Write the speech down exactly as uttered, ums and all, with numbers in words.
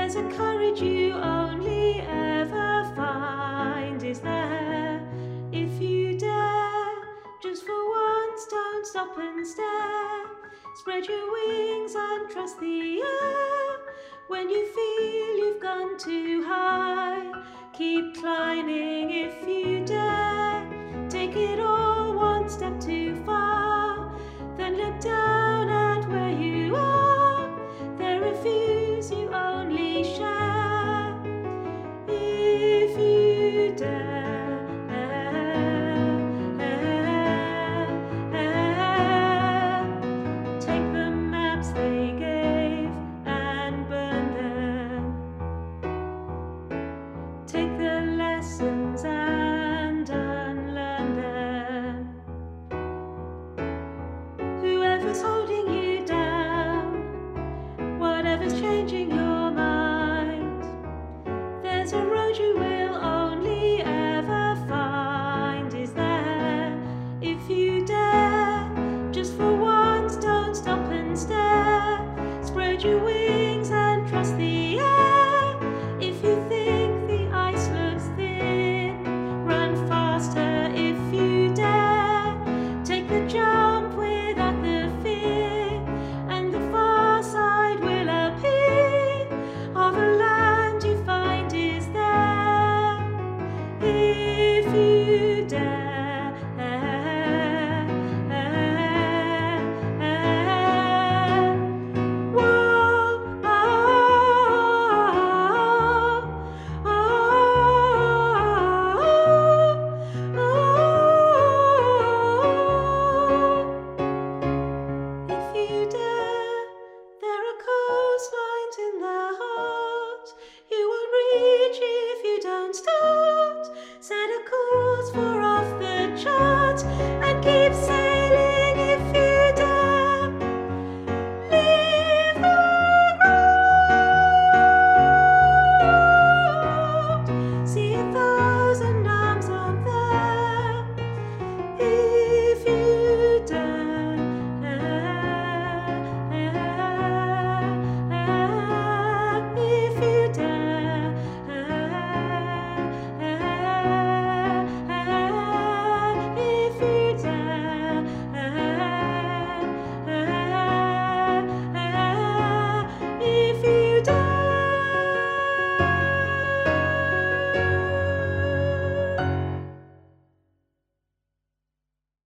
There's a courage you only ever find is there. If you dare, just for once, don't stop and stare. Spread your wings and trust the air. When you feel you've gone too high, keep climbing if you dare. Take it all one step to